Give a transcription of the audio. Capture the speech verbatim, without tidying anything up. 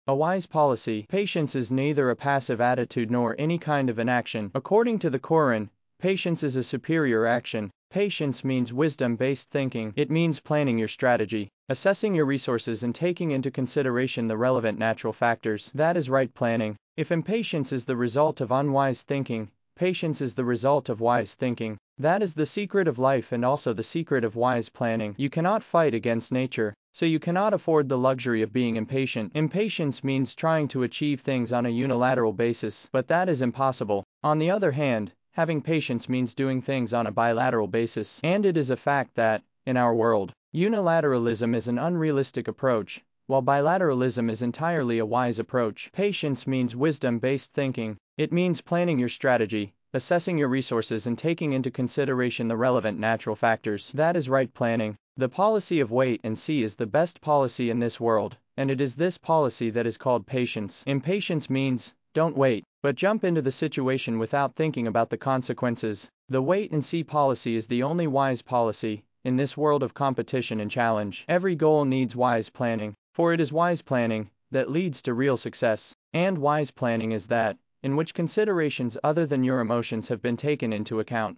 A wise policy. Patience is neither a passive attitude nor any kind of inaction. According to the Quran, patience is a superior action. Patience means wisdom-based thinking. It means planning your strategy, assessing your resources and taking into consideration the relevant natural factors. That is right planning. If impatience is the result of unwise thinking, patience is the result of wise thinking. That is the secret of life and also the secret of wise planning. You cannot fight against nature, so you cannot afford the luxury of being impatient. Impatience means trying to achieve things on a unilateral basis, but that is impossible. On the other hand, having patience means doing things on a bilateral basis. And it is a fact that, in our world, unilateralism is an unrealistic approach, while bilateralism is entirely a wise approach. Patience means wisdom-based thinking. It means planning your strategy, assessing your resources and taking into consideration the relevant natural factors. That is right planning. The policy of wait and see is the best policy in this world, and it is this policy that is called patience. Impatience means, don't wait, but jump into the situation without thinking about the consequences. The wait and see policy is the only wise policy in this world of competition and challenge. Every goal needs wise planning, for it is wise planning that leads to real success. And wise planning is that in which considerations other than your emotions have been taken into account.